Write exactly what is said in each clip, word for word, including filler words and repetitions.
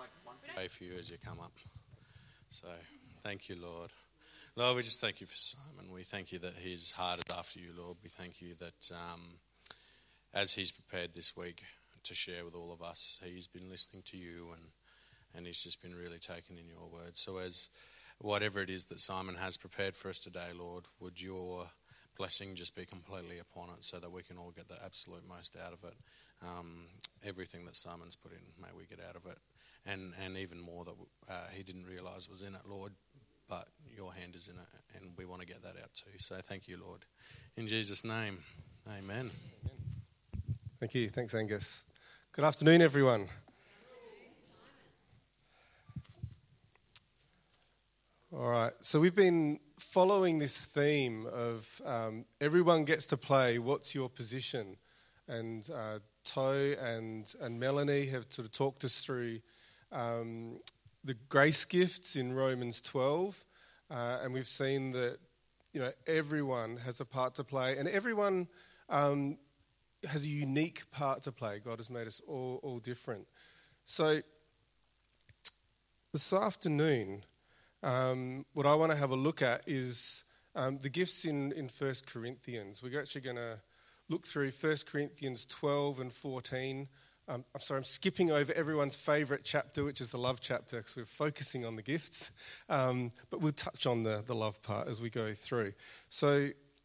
Pray for you as you come up. So, thank you, Lord. Lord, we just thank you for Simon. We thank you that his heart is after you, Lord. We thank you that um, as he's prepared this week to share with all of us, he's been listening to you and, and he's just been really taken in your word. So as whatever it is that Simon has prepared for us today, Lord, would your blessing just be completely upon it so that we can all get the absolute most out of it. Um, everything that Simon's put in, may we get out of it. And and even more that uh, he didn't realise was in it, Lord, but your hand is in it, and we want to get that out too. So thank you, Lord. In Jesus' name, amen. Thank you. Thanks, Angus. Good afternoon, everyone. All right, so we've been following this theme of um, everyone gets to play, what's your position? And uh, Toe and, and Melanie have sort of talked us through Um, the grace gifts in Romans twelve, uh, and we've seen that you know everyone has a part to play, and everyone um, has a unique part to play. God has made us all, all different. So this afternoon, um, what I want to have a look at is um, the gifts in, in First Corinthians. We're actually going to look through First Corinthians twelve and fourteen. Um, I'm sorry, I'm skipping over everyone's favourite chapter, which is the love chapter, because we're focusing on the gifts. Um, but we'll touch on the, the love part as we go through. So,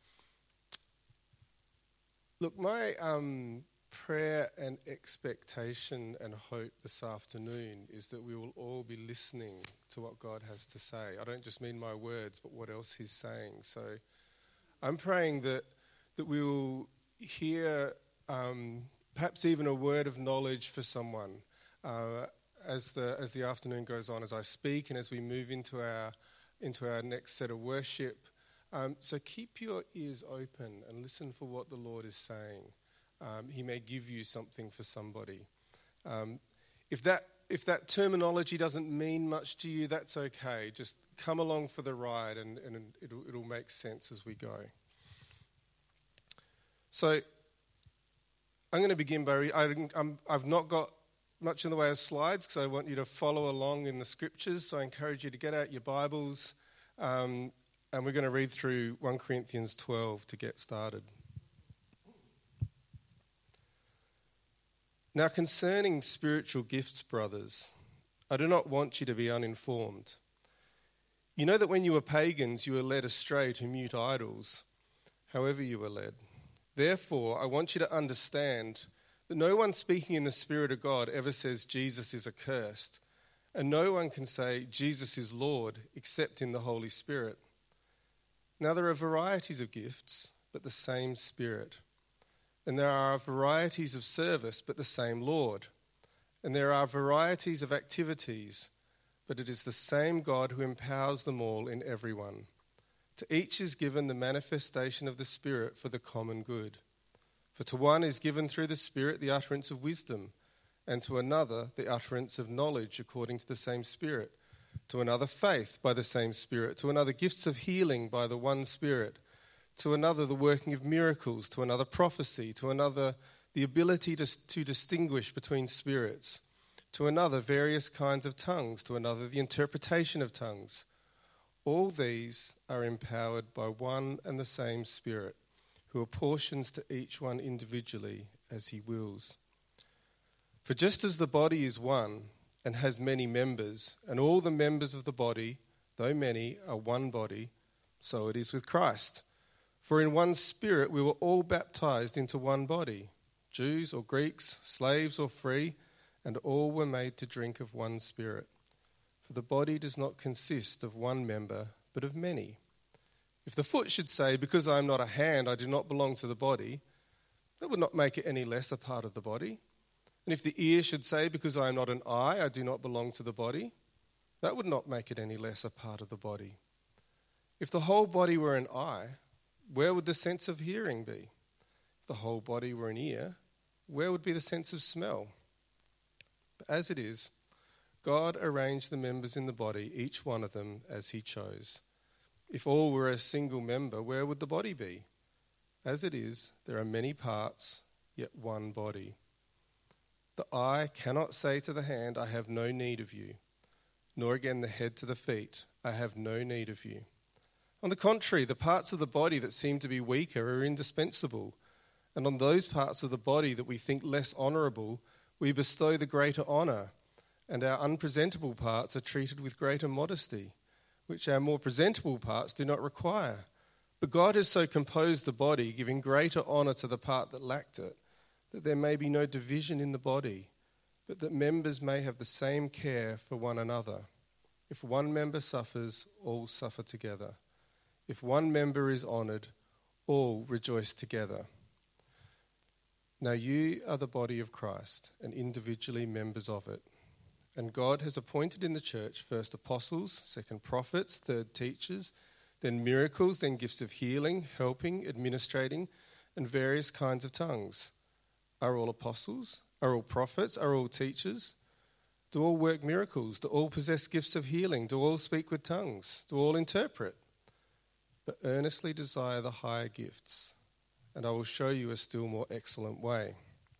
look, my um, prayer and expectation and hope this afternoon is that we will all be listening to what God has to say. I don't just mean my words, but what else he's saying. So I'm praying that, that we will hear... Um, Perhaps even a word of knowledge for someone uh, as the as the afternoon goes on, as I speak, and as we move into our into our next set of worship. Um, so keep your ears open and listen for what the Lord is saying. Um, he may give you something for somebody. Um, if that if that terminology doesn't mean much to you, that's okay. Just come along for the ride, and, and it'll it'll make sense as we go. So. I'm going to begin by, re- I, I'm, I've not got much in the way of slides because I want you to follow along in the scriptures. So I encourage you to get out your Bibles um, and we're going to read through First Corinthians twelve to get started. Now concerning spiritual gifts, brothers, I do not want you to be uninformed. You know that when you were pagans, you were led astray to mute idols, however you were led. Therefore, I want you to understand that no one speaking in the Spirit of God ever says Jesus is accursed, and no one can say Jesus is Lord except in the Holy Spirit. Now there are varieties of gifts, but the same Spirit. And there are varieties of service, but the same Lord. And there are varieties of activities, but it is the same God who empowers them all in everyone. To each is given the manifestation of the Spirit for the common good. For to one is given through the Spirit the utterance of wisdom, and to another the utterance of knowledge according to the same Spirit, to another faith by the same Spirit, to another gifts of healing by the one Spirit, to another the working of miracles, to another prophecy, to another the ability to, to distinguish between spirits, to another various kinds of tongues, to another the interpretation of tongues. All these are empowered by one and the same Spirit, who apportions to each one individually as he wills. For just as the body is one and has many members, and all the members of the body, though many, are one body, so it is with Christ. For in one Spirit we were all baptized into one body, Jews or Greeks, slaves or free, and all were made to drink of one Spirit. For the body does not consist of one member, but of many. If the foot should say, because I am not a hand, I do not belong to the body, that would not make it any less a part of the body. And if the ear should say, because I am not an eye, I do not belong to the body, that would not make it any less a part of the body. If the whole body were an eye, where would the sense of hearing be? If the whole body were an ear, where would be the sense of smell? But as it is, God arranged the members in the body, each one of them as he chose. If all were a single member, where would the body be? As it is, there are many parts, yet one body. The eye cannot say to the hand, I have no need of you, nor again the head to the feet, I have no need of you. On the contrary, the parts of the body that seem to be weaker are indispensable, and on those parts of the body that we think less honourable, we bestow the greater honour, and our unpresentable parts are treated with greater modesty, which our more presentable parts do not require. But God has so composed the body, giving greater honour to the part that lacked it, that there may be no division in the body, but that members may have the same care for one another. If one member suffers, all suffer together. If one member is honoured, all rejoice together. Now you are the body of Christ, and individually members of it. And God has appointed in the church first apostles, second prophets, third teachers, then miracles, then gifts of healing, helping, administrating, and various kinds of tongues. Are all apostles? Are all prophets? Are all teachers? Do all work miracles? Do all possess gifts of healing? Do all speak with tongues? Do all interpret? But earnestly desire the higher gifts, and I will show you a still more excellent way.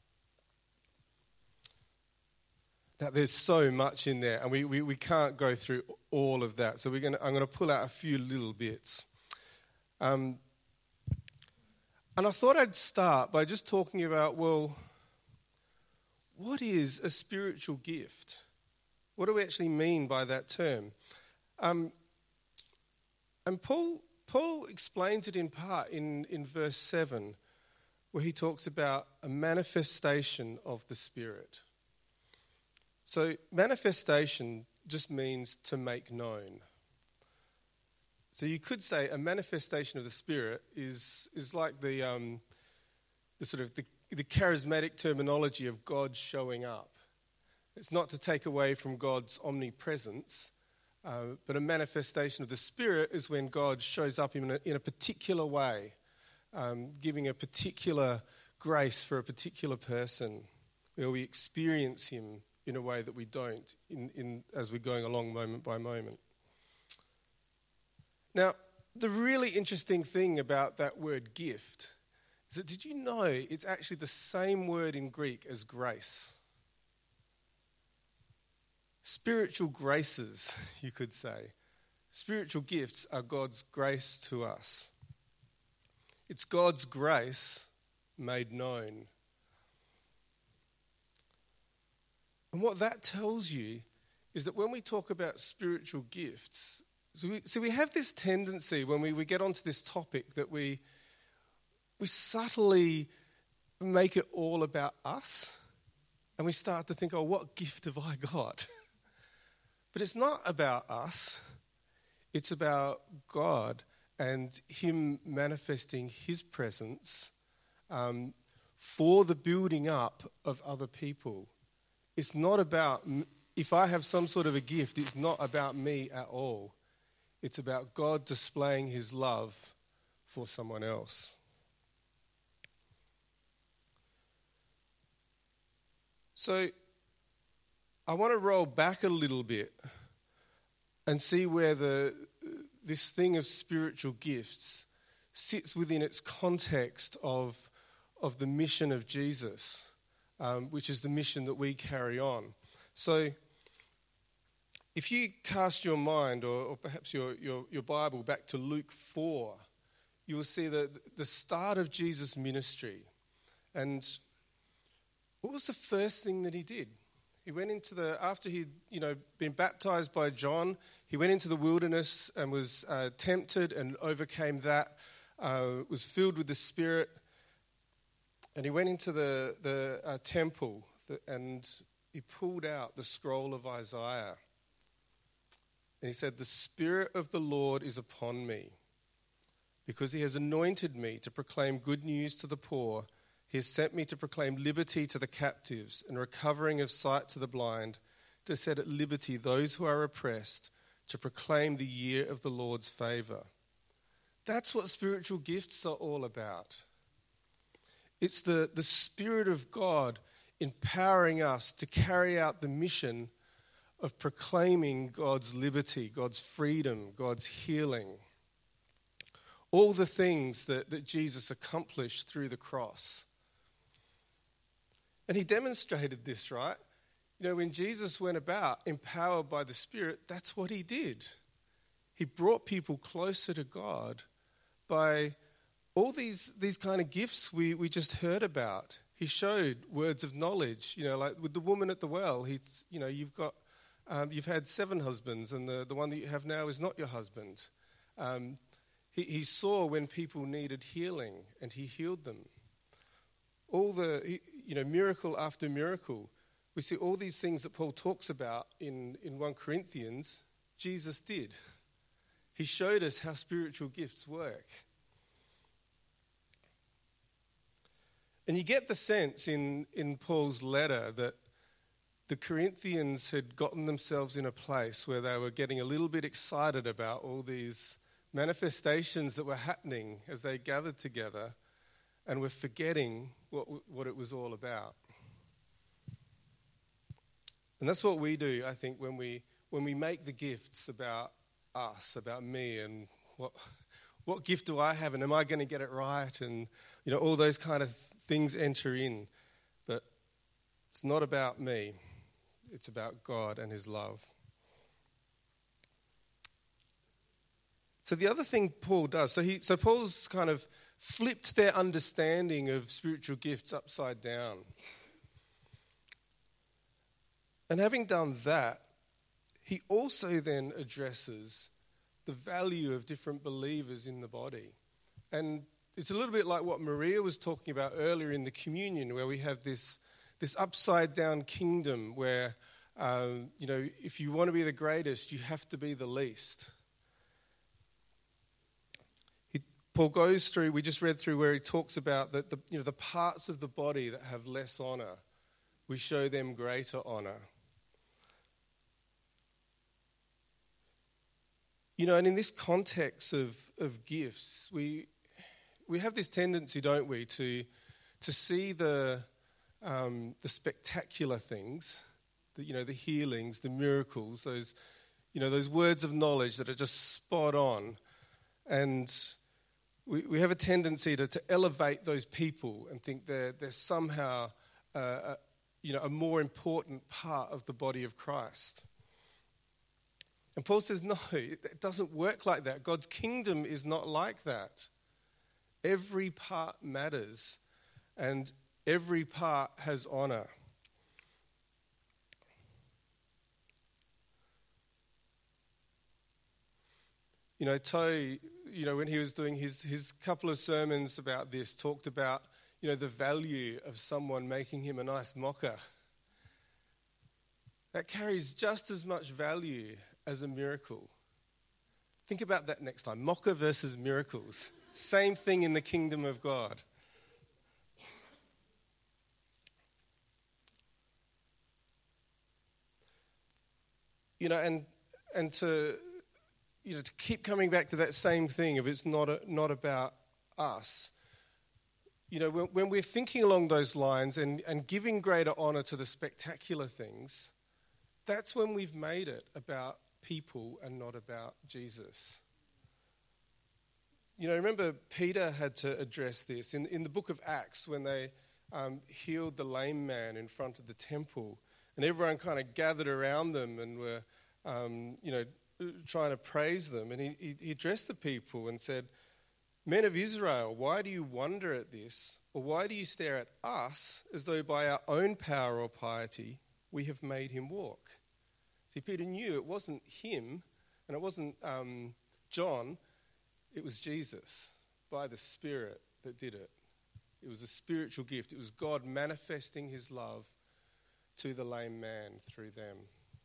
Now, there's so much in there, and we, we, we can't go through all of that. So we're gonna, I'm going to pull out a few little bits. Um, and I thought I'd start by just talking about, well, what is a spiritual gift? What do we actually mean by that term? Um, and Paul Paul explains it in part in, in verse seven, where he talks about a manifestation of the Spirit. So manifestation just means to make known. So you could say a manifestation of the Spirit is is like the um, the sort of the, the charismatic terminology of God showing up. It's not to take away from God's omnipresence, uh, but a manifestation of the Spirit is when God shows up in a, in a particular way, um, giving a particular grace for a particular person, where we experience him in a way that we don't in, in as we're going along moment by moment. Now, the really interesting thing about that word gift is that, did you know it's actually the same word in Greek as grace? Spiritual graces, you could say. Spiritual gifts are God's grace to us. It's God's grace made known. And what that tells you is that when we talk about spiritual gifts, so we, so we have this tendency when we, we get onto this topic that we we subtly make it all about us, and we start to think, oh, what gift have I got? But it's not about us. It's about God and him manifesting his presence um, for the building up of other people. It's not about, if I have some sort of a gift, it's not about me at all. It's about God displaying his love for someone else. So I want to roll back a little bit and see where the this thing of spiritual gifts sits within its context of, of the mission of Jesus, um, which is the mission that we carry on. So if you cast your mind, or, or perhaps your, your, your Bible, back to Luke four, you will see the, the start of Jesus' ministry. And what was the first thing that he did? He went into the, after he'd you know, been baptized by John, he went into the wilderness and was uh, tempted and overcame that, uh, was filled with the Spirit. And he went into the, the uh, temple and he pulled out the scroll of Isaiah. And he said, "The Spirit of the Lord is upon me, because he has anointed me to proclaim good news to the poor. He has sent me to proclaim liberty to the captives and recovering of sight to the blind, to set at liberty those who are oppressed, to proclaim the year of the Lord's favour." That's what spiritual gifts are all about. It's the, the Spirit of God empowering us to carry out the mission of proclaiming God's liberty, God's freedom, God's healing. All the things that, that Jesus accomplished through the cross. And he demonstrated this, right? You know, when Jesus went about empowered by the Spirit, that's what he did. He brought people closer to God by all these these kind of gifts we, we just heard about. He showed words of knowledge, you know, like with the woman at the well. He's, you know, you've got, um, you've had seven husbands, and the, the one that you have now is not your husband. Um, he, he saw when people needed healing, and he healed them. All the, you know, miracle after miracle. We see all these things that Paul talks about in, in First Corinthians, Jesus did. He showed us how spiritual gifts work. And you get the sense in, in Paul's letter that the Corinthians had gotten themselves in a place where they were getting a little bit excited about all these manifestations that were happening as they gathered together, and were forgetting what, what it was all about. And that's what we do, I think, when we when we make the gifts about us, about me, and what what gift do I have, and am I going to get it right, and you know, all those kind of things enter in. But it's not about me. It's about God and his love. So the other thing Paul does, so he so Paul's kind of flipped their understanding of spiritual gifts upside down. And having done that, he also then addresses the value of different believers in the body. And it's a little bit like what Maria was talking about earlier in the communion, where we have this, this upside-down kingdom where, um, you know, if you want to be the greatest, you have to be the least. He, Paul goes through, we just read through where he talks about that the, you know, the parts of the body that have less honor, we show them greater honor. You know, and in this context of, of gifts, we we have this tendency, don't we, to to see the um, the spectacular things, the, you know, the healings, the miracles, those you know those words of knowledge that are just spot on, and we we have a tendency to, to elevate those people and think they're they're somehow uh, a, you know a more important part of the body of Christ. And Paul says, no, it doesn't work like that. God's kingdom is not like that. Every part matters, and every part has honor. You know, Toe, you know, when he was doing his, his couple of sermons about this, talked about, you know, the value of someone making him a nice mocha. That carries just as much value as a miracle. Think about that next time. Mocha versus miracles. Same thing in the kingdom of God. You know, and and to you know to keep coming back to that same thing of it's not a, not about us. You know, when, when we're thinking along those lines and, and giving greater honor to the spectacular things, that's when we've made it about people and not about Jesus. You know, remember Peter had to address this in, in the book of Acts when they um, healed the lame man in front of the temple, and everyone kind of gathered around them and were, um, you know, trying to praise them. And he, he, he addressed the people and said, "Men of Israel, why do you wonder at this? Or why do you stare at us as though by our own power or piety we have made him walk?" See, Peter knew it wasn't him, and it wasn't um, John, it was Jesus, by the Spirit, that did it. It was a spiritual gift. It was God manifesting his love to the lame man through them.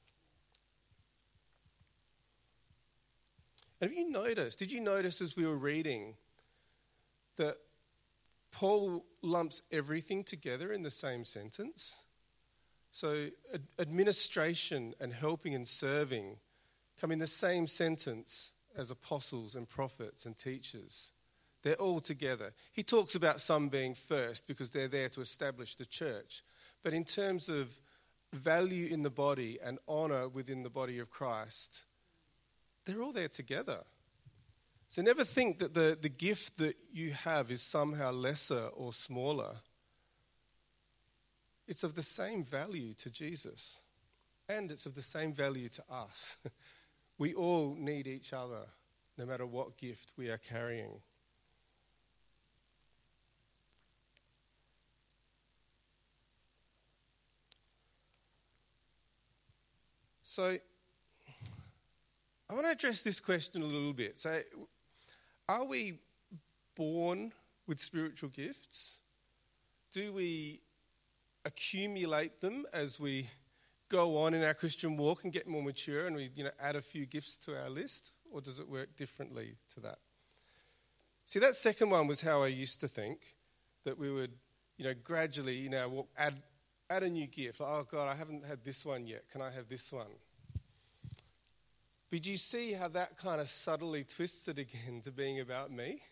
And have you noticed, did you notice as we were reading that Paul lumps everything together in the same sentence? So ad- administration and helping and serving come in the same sentence as apostles and prophets and teachers. They're all together. He talks about some being first because they're there to establish the church. But in terms of value in the body and honor within the body of Christ, they're all there together. So never think that the, the gift that you have is somehow lesser or smaller. it's of the same value to Jesus, and it's of the same value to us. We all need each other, no matter what gift we are carrying. So, I want to address this question a little bit. So, are we born with spiritual gifts? Do we accumulate them as we go on in our Christian walk and get more mature and we, you know, add a few gifts to our list? Or does it work differently to that? See, that second one was how I used to think, that we would, you know, gradually, you know, add add a new gift. Oh, God, I haven't had this one yet. Can I have this one? But do you see how that kind of subtly twists it again to being about me?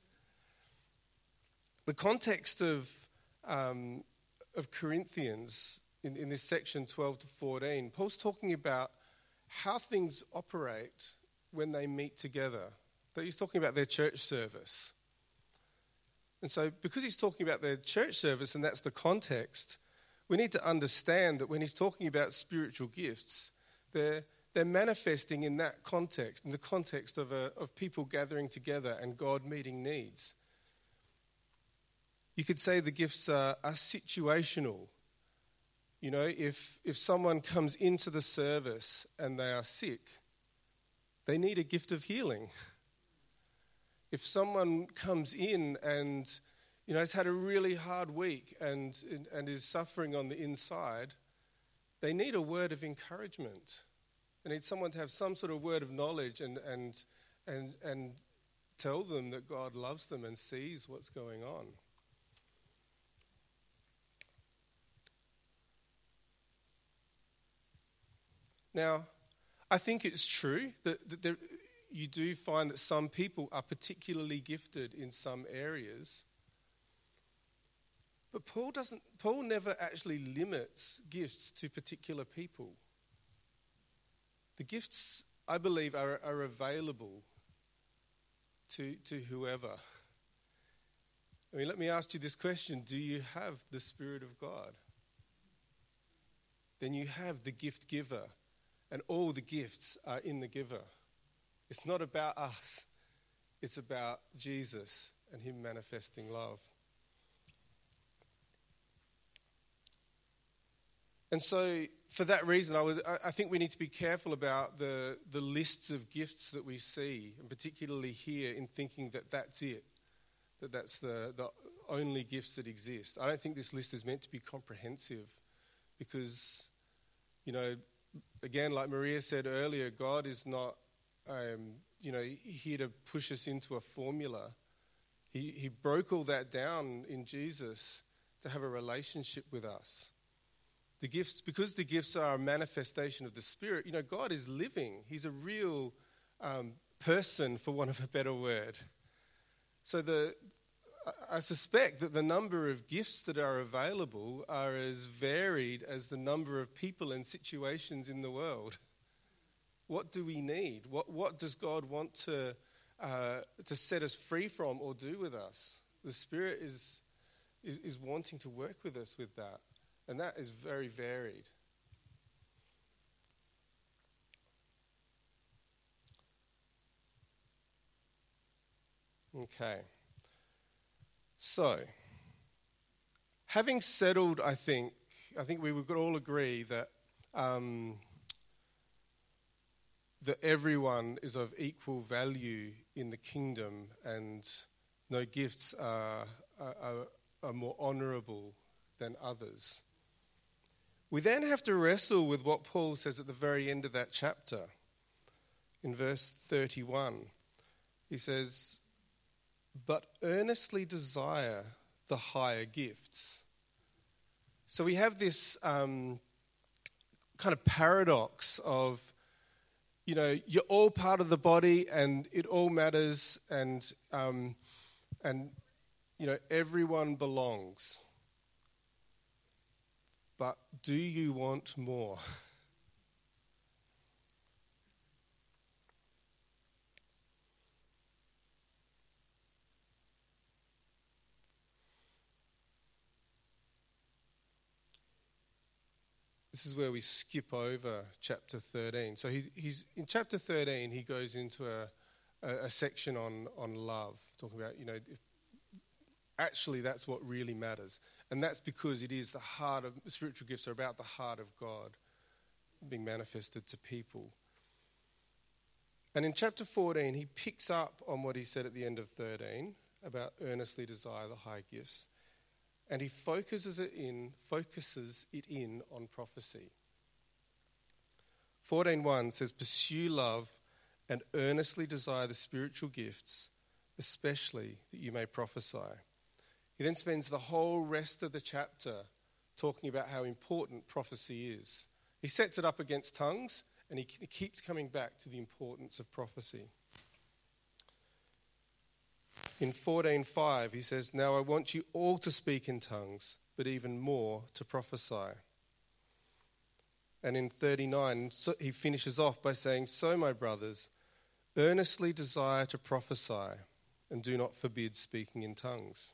The context of um, of Corinthians in, in this section twelve to fourteen, Paul's talking about how things operate when they meet together. But he's talking about their church service. And so because he's talking about their church service and that's the context, we need to understand that when he's talking about spiritual gifts, they're, they're manifesting in that context, in the context of, a, of people gathering together and God meeting needs. You could say the gifts are, are situational. You know, if if someone comes into the service and they are sick, they need a gift of healing. If someone comes in and, you know, has had a really hard week and and is suffering on the inside, they need a word of encouragement. They need someone to have some sort of word of knowledge and and and and tell them that God loves them and sees what's going on. Now, I think it's true that, that there, you do find that some people are particularly gifted in some areas. But Paul doesn't. Paul never actually limits gifts to particular people. The gifts, I believe, are, are available to, to whoever. I mean, let me ask you this question. Do you have the Spirit of God? Then you have the gift giver. And all the gifts are in the giver. It's not about us. It's about Jesus and him manifesting love. And so for that reason, I, was, I think we need to be careful about the, the lists of gifts that we see, and particularly here in thinking that that's it, that that's the, the only gifts that exist. I don't think this list is meant to be comprehensive because, you know, again, like Maria said earlier, God is not, um, you know, here to push us into a formula. He, he broke all that down in Jesus to have a relationship with us. The gifts, because the gifts are a manifestation of the Spirit, you know, God is living. He's a real um, person, for want of a better word. So the I suspect that the number of gifts that are available are as varied as the number of people and situations in the world. What do we need? What what does God want to uh, to set us free from or do with us? The Spirit is, is is wanting to work with us with that, and that is very varied. Okay. So, having settled, I think, I think we would all agree that um, that everyone is of equal value in the kingdom, and no gifts are, are, are more honourable than others. We then have to wrestle with what Paul says at the very end of that chapter, in verse thirty-one. He says, "But earnestly desire the higher gifts." So we have this um, kind of paradox of, you know, you're all part of the body and it all matters and, um, and you know, everyone belongs. But do you want more? this is where we skip over chapter thirteen. So he, he's in chapter thirteen, he goes into a, a, a section on, on love, talking about, you know, if, actually that's what really matters. And that's because it is the heart of, spiritual gifts are about the heart of God being manifested to people. And in chapter fourteen, he picks up on what he said at the end of thirteen about earnestly desire the high gifts. And he focuses it in, focuses it in on prophecy. fourteen one says, pursue love and earnestly desire the spiritual gifts, especially that you may prophesy. He then spends the whole rest of the chapter talking about how important prophecy is. He sets it up against tongues, and he, he keeps coming back to the importance of prophecy. In fourteen five, he says, now I want you all to speak in tongues, but even more to prophesy. And in thirty-nine, so he finishes off by saying, so my brothers, earnestly desire to prophesy, and do not forbid speaking in tongues.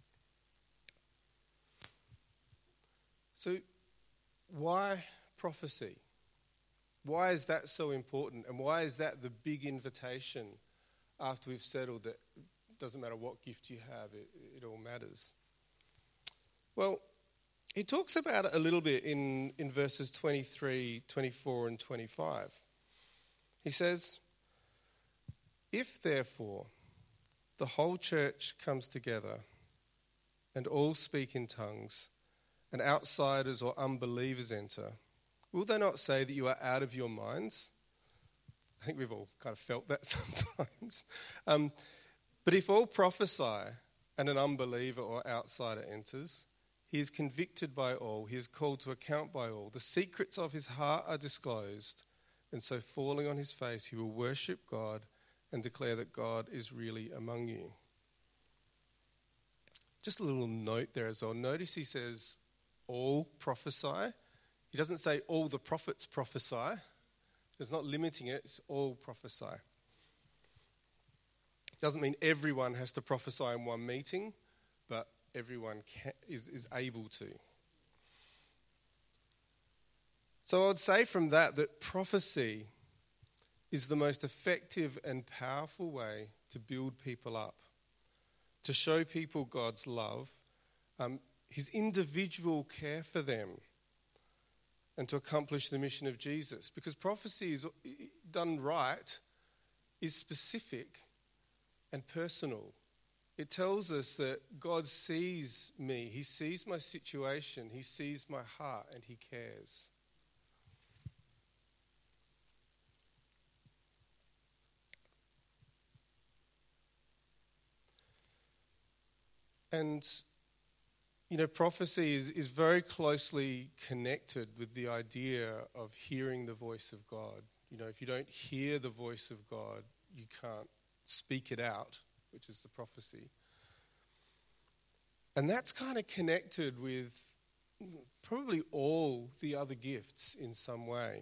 So why prophecy? Why is that so important? And why is that the big invitation after we've settled that it doesn't matter what gift you have, it, it all matters? Well, he talks about it a little bit in, in verses twenty-three, twenty-four, and twenty-five. He says, if therefore the whole church comes together and all speak in tongues, and outsiders or unbelievers enter, will they not say that you are out of your minds? I think we've all kind of felt that sometimes. Um, but if all prophesy and an unbeliever or outsider enters, he is convicted by all, he is called to account by all. The secrets of his heart are disclosed, and so falling on his face, he will worship God and declare that God is really among you. Just a little note there as well. Notice he says, all prophesy. He doesn't say all the prophets prophesy. It's not limiting it, it's all prophesy. Doesn't mean everyone has to prophesy in one meeting, but everyone can, is, is able to. So I'd say from that that prophecy is the most effective and powerful way to build people up, to show people God's love, um, his individual care for them, and to accomplish the mission of Jesus. Because prophecy is done right, is specific and personal. It tells us that God sees me, he sees my situation, he sees my heart, and he cares. And you know, prophecy is, is very closely connected with the idea of hearing the voice of God. You know, if you don't hear the voice of God, you can't speak it out, which is the prophecy. And that's kind of connected with probably all the other gifts in some way.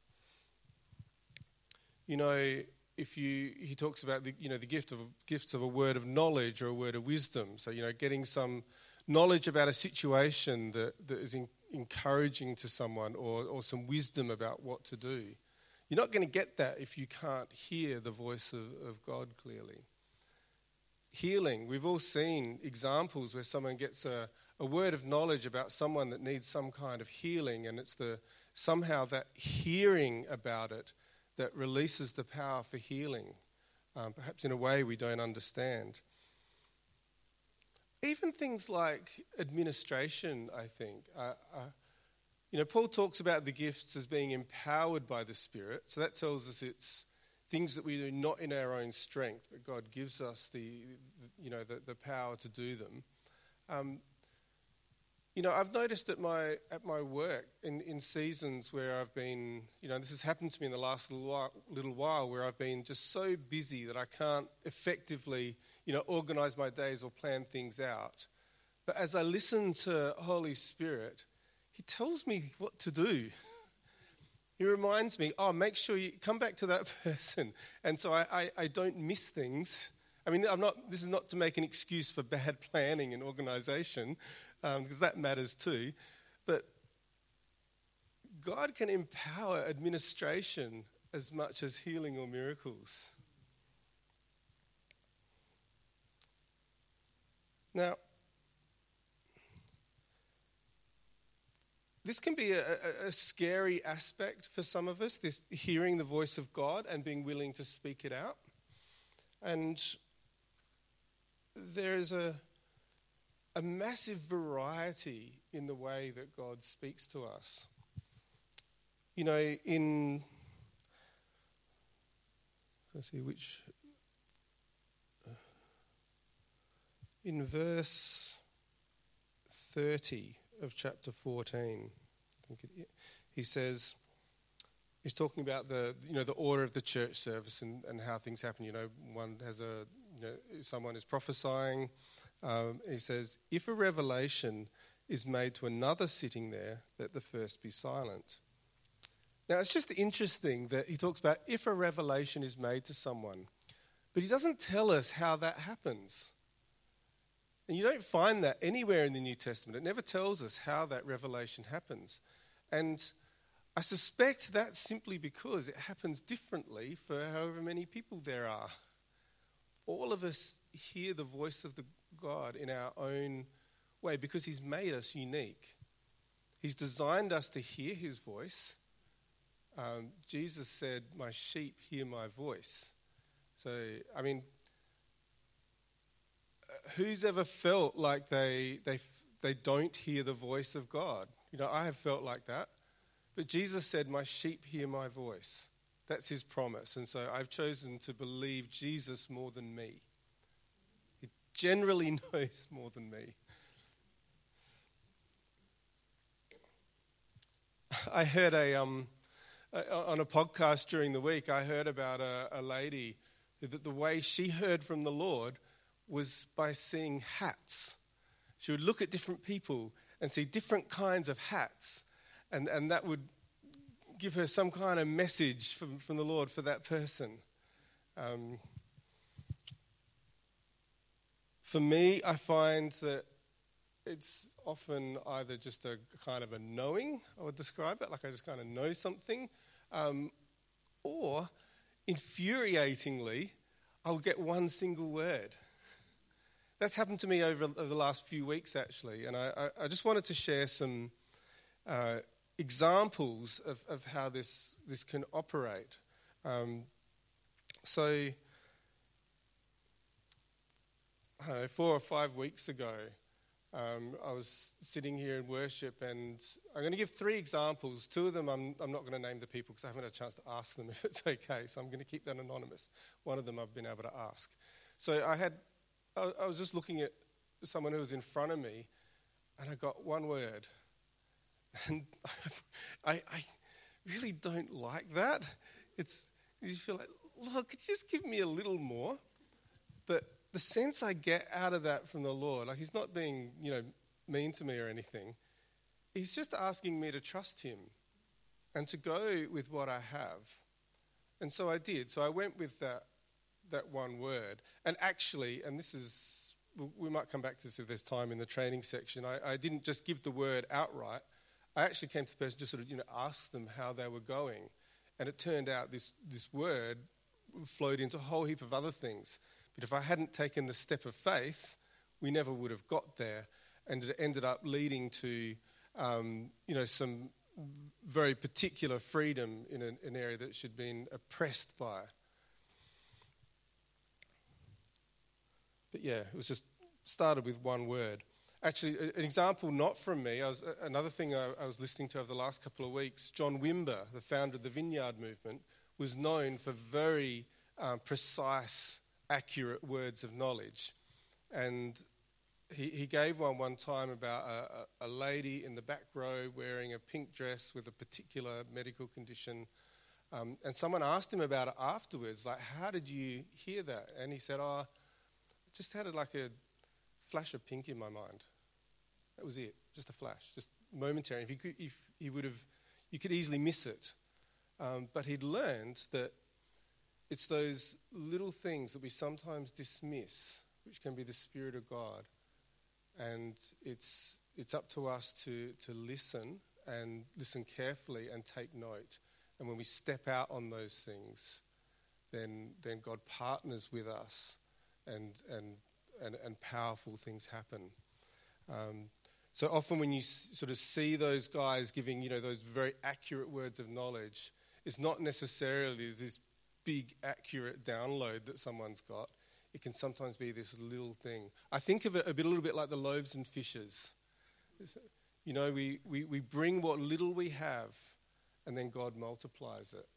You know, if you, he talks about the, you know, the gift of gifts of a word of knowledge or a word of wisdom. So, you know, getting some knowledge about a situation that, that is in, encouraging to someone, or, or some wisdom about what to do. You're not going to get that if you can't hear the voice of, of God clearly. Healing. We've all seen examples where someone gets a, a word of knowledge about someone that needs some kind of healing, and it's the somehow that hearing about it that releases the power for healing, um, perhaps in a way we don't understand. Even things like administration, I think. Uh, uh, you know, Paul talks about the gifts as being empowered by the Spirit. So that tells us it's things that we do not in our own strength, but God gives us the, you know, the, the power to do them. Um, you know, I've noticed at my at my work in, in seasons where I've been, you know, this has happened to me in the last little while, little while where I've been just so busy that I can't effectively, you know, organize my days or plan things out. But as I listen to Holy Spirit, he tells me what to do. He reminds me, oh, make sure you come back to that person. And so I, I, I don't miss things. I mean, I'm not. This is not to make an excuse for bad planning and organization, um, because that matters too. But God can empower administration as much as healing or miracles. Now, this can be a, a, a scary aspect for some of us, this hearing the voice of God and being willing to speak it out. And there is a, a massive variety in the way that God speaks to us. You know, in, let's see which, in verse thirty of chapter fourteen, I think it, he says, he's talking about the, you know, the order of the church service and, and how things happen. You know, one has a, you know, someone is prophesying. Um, he says, if a revelation is made to another sitting there, let the first be silent. Now, it's just interesting that he talks about if a revelation is made to someone, but he doesn't tell us how that happens. And you don't find that anywhere in the New Testament. It never tells us how that revelation happens. And I suspect that's simply because it happens differently for however many people there are. All of us hear the voice of the God in our own way because he's made us unique. He's designed us to hear his voice. Um, Jesus said, my sheep hear my voice. So, I mean, who's ever felt like they they they don't hear the voice of God? You know, I have felt like that. But Jesus said, my sheep hear my voice. That's his promise. And so I've chosen to believe Jesus more than me. He generally knows more than me. I heard a um on a podcast during the week, I heard about a, a lady that the way she heard from the Lord was by seeing hats. She would look at different people and see different kinds of hats, and, and that would give her some kind of message from, from the Lord for that person. Um, for me, I find that it's often either just a kind of a knowing, I would describe it, like I just kind of know something, um, or infuriatingly, I would get one single word. That's happened to me over, over the last few weeks, actually, and I, I, I just wanted to share some uh, examples of, of how this, this can operate. Um, so, I don't know, four or five weeks ago, Um, I was sitting here in worship, and I'm going to give three examples. Two of them I'm, I'm not going to name the people because I haven't had a chance to ask them if it's okay, so I'm going to keep that anonymous. One of them I've been able to ask. So I had, I, I was just looking at someone who was in front of me, and I got one word. And I, I really don't like that. It's, you feel like, Lord, could you just give me a little more? But the sense I get out of that from the Lord, like he's not being, you know, mean to me or anything. He's just asking me to trust him and to go with what I have. And so I did. So I went with that that one word. And actually, and this is, we might come back to this if there's time in the training section, I, I didn't just give the word outright. I actually came to the person, just sort of, you know, asked them how they were going. And it turned out this, this word flowed into a whole heap of other things. But if I hadn't taken the step of faith, we never would have got there. And it ended up leading to, um, you know, some very particular freedom in an, an area that she'd been oppressed by. But yeah, it was just started with one word. Actually, an example not from me, I was, another thing I, I was listening to over the last couple of weeks, John Wimber, the founder of the Vineyard Movement, was known for very um, precise, accurate words of knowledge. And he, he gave one one time about a, a, a lady in the back row wearing a pink dress with a particular medical condition. Um, and someone asked him about it afterwards, like, how did you hear that? And he said, oh, I just had like a flash of pink in my mind. That was it, just a flash, just momentary. If he could, if he would have, you could easily miss it. Um, but he'd learned that it's those little things that we sometimes dismiss, which can be the Spirit of God. And it's it's up to us to, to listen and listen carefully and take note. And when we step out on those things, then then God partners with us, and and and, and powerful things happen. Um, so often when you s- sort of see those guys giving, you know, those very accurate words of knowledge, it's not necessarily this big accurate download that someone's got. It can sometimes be this little thing. I think of it a bit, a little bit like the loaves and fishes. It's, you know, we, we, we bring what little we have, and then God multiplies it.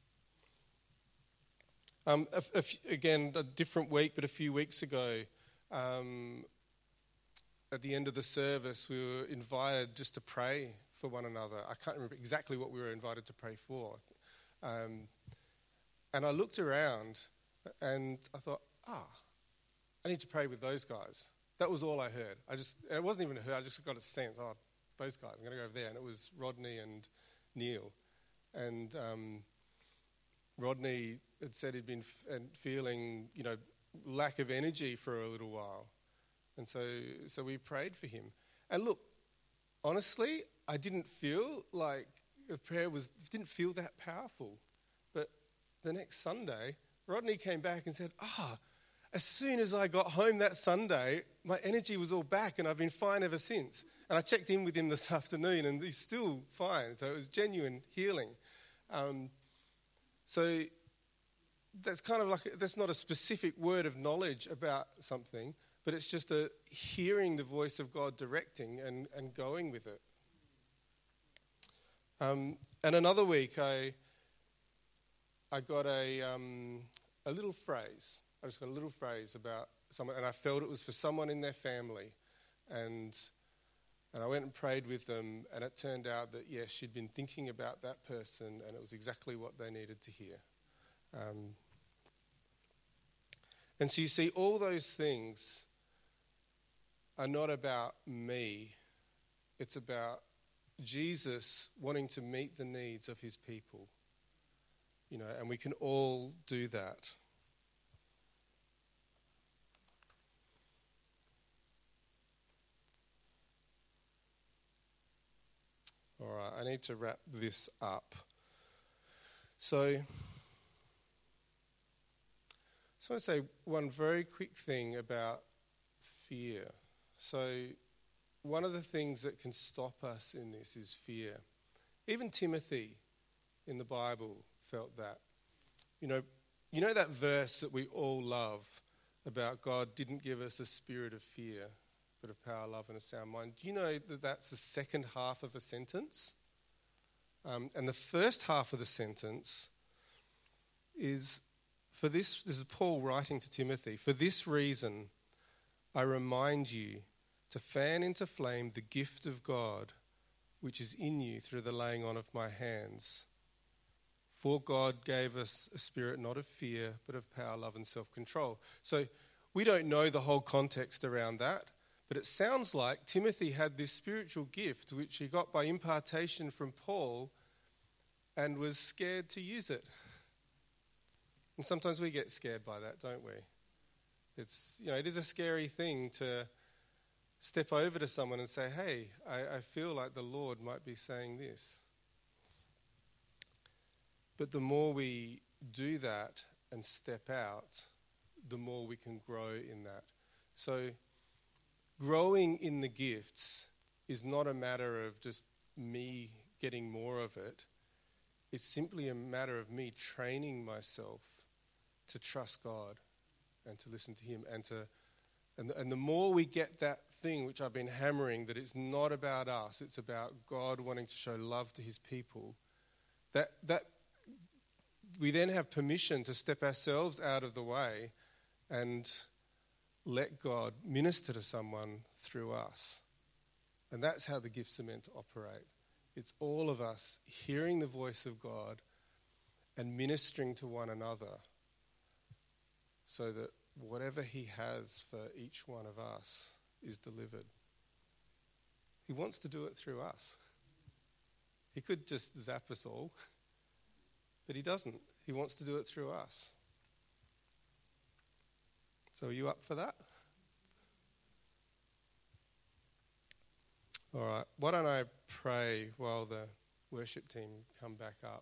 Um, a, a f- again, a different week, but a few weeks ago, um, at the end of the service, we were invited just to pray for one another. I can't remember exactly what we were invited to pray for. Um, and I looked around, and I thought, ah, I need to pray with those guys. That was all I heard. I just, it wasn't even a heard, I just got a sense, oh, those guys, I'm going to go over there. And it was Rodney and Neil. And um, Rodney had said he'd been f- and feeling, you know, lack of energy for a little while. And so so we prayed for him. And look, honestly, I didn't feel like the prayer was, didn't feel that powerful. But the next Sunday, Rodney came back and said, ah, as soon as I got home that Sunday, my energy was all back and I've been fine ever since. And I checked in with him this afternoon and he's still fine. So it was genuine healing. Um, so that's kind of like, that's not a specific word of knowledge about something, but it's just a hearing the voice of God directing and, and going with it. Um, and another week, I I got a um, a little phrase. I just got a little phrase about someone, and I felt it was for someone in their family, and and I went and prayed with them, and it turned out that yes, she'd been thinking about that person, and it was exactly what they needed to hear. Um, and so you see, all those things are not about me. It's about Jesus wanting to meet the needs of his people. You know, and we can all do that. All right, I need to wrap this up. So, so I want to say one very quick thing about fear. So, one of the things that can stop us in this is fear. Even Timothy in the Bible felt that. You know, you know that verse that we all love about God didn't give us a spirit of fear, but of power, love, and a sound mind. Do you know that that's the second half of a sentence? Um, and the first half of the sentence is, for this, this is Paul writing to Timothy, for this reason I remind you to fan into flame the gift of God which is in you through the laying on of my hands. For God gave us a spirit not of fear, but of power, love, and self-control. So we don't know the whole context around that, but it sounds like Timothy had this spiritual gift which he got by impartation from Paul and was scared to use it. And sometimes we get scared by that, don't we? It's, you know, it is a scary thing to step over to someone and say, hey, I, I feel like the Lord might be saying this. But the more we do that and step out, the more we can grow in that. So growing in the gifts is not a matter of just me getting more of it. It's simply a matter of me training myself to trust God and to listen to him. And to and, and the more we get that thing which I've been hammering, that it's not about us, it's about God wanting to show love to his people, that that we then have permission to step ourselves out of the way and let God minister to someone through us. And that's how the gifts are meant to operate. It's all of us hearing the voice of God and ministering to one another so that whatever he has for each one of us is delivered. He wants to do it through us. He could just zap us all, but he doesn't. He wants to do it through us. So are you up for that? All right. Why don't I pray while the worship team come back up.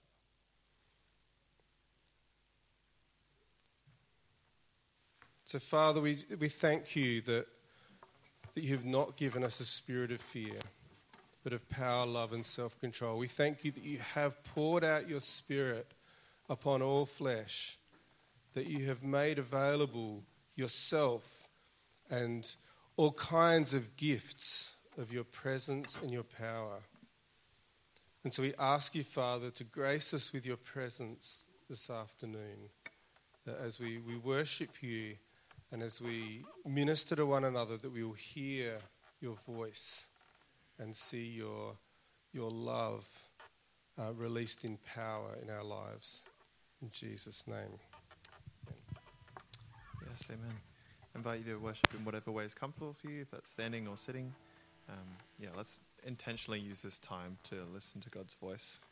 So, Father, we, we thank you that, that you have not given us a spirit of fear, but of power, love, and self-control. We thank you that you have poured out your Spirit upon all flesh, that you have made available yourself and all kinds of gifts of your presence and your power. And so we ask you, Father, to grace us with your presence this afternoon, that as we, we worship you and as we minister to one another, that we will hear your voice and see your, your love uh, released in power in our lives. In Jesus' name. Yes, amen. I invite you to worship in whatever way is comfortable for you, if that's standing or sitting. Um, yeah, let's intentionally use this time to listen to God's voice.